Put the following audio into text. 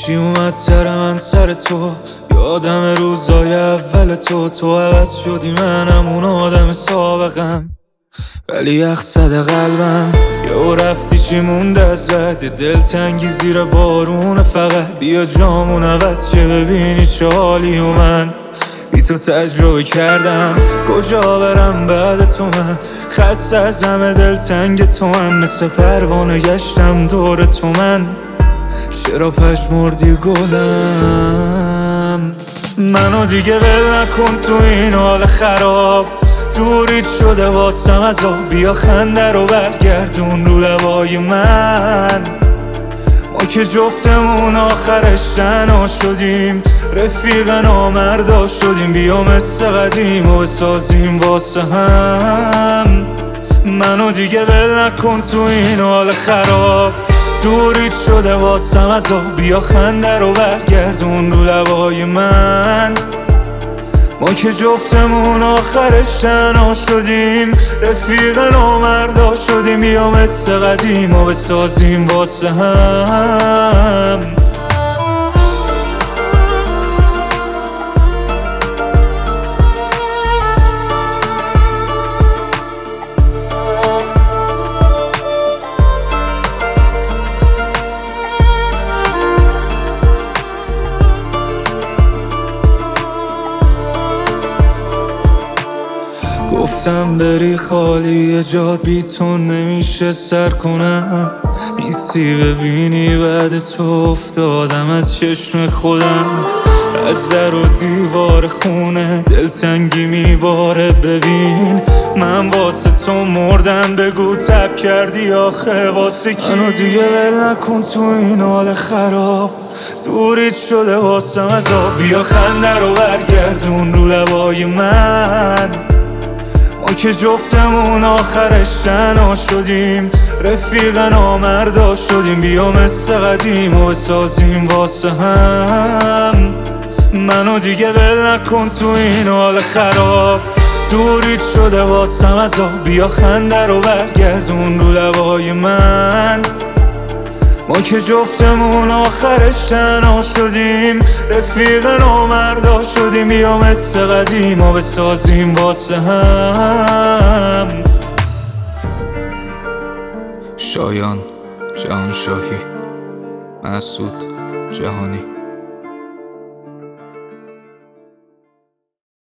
چی اومد سر من سر تو، یادم روزای اول تو عوض شدی، منم اون آدم سابقم، ولی یخ زده قلبم. یهو رفتی چی مونده ازت، دلتنگی زیر بارون، فقط بیا جامون عوض که ببینی چه حالی. و من بی تو تجربه کردم، کجا برم بعد تو، من خسته از همه دلتنگ تو هم، مثل پروانه گشتم دور تو. من چرا پژمردی گلم؟ منو دیگه ول نکن تو این حال خراب، دورید شده واسم از آب، بیا خنده رو برگردون رو لبای من. ما که جفتمون آخرش تنها شدیم، رفیق نامردا شدیم، بیا مثل قدیم و بسازیم واسه هم. منو دیگه ول نکن تو این حال خراب، دورید شده واسم از آب، بیا خنده رو برگردون رو لبای من. ما که جفتمون آخرش تنها شدیم، رفیق نامردا شدیم، بیا مثل قدیم و بسازیم واسه هم. گفتم بری خالی جات، بی تو نمیشه سر کنم، نیستی ببینی بعد تو افتادم از چشم خودم. از در و دیوار خونه دلتنگی میباره، ببین من واسه تو مردم، بگو تب کردی آخه واسه کی؟ منو دیگه ول نکن تو این حال خراب، دورید شده واسم از آب، بیا خنده رو برگردون رو لبای من. ما که جفتمون آخرش تنها شدیم، رفیق نامردا شدیم، بیا مثل قدیم و بسازیم واسه هم. منو دیگه ول نکن تو این حال خراب، دورید شده واسم از آب، بیا خنده رو برگردون رو لبای من. ما که جفتمون آخرش تنها شدیم، رفیق نامردا شدیم، بیا مثل قدیم و بسازیم واسه هم. شایان جهانشاهی، مسعود جهانی.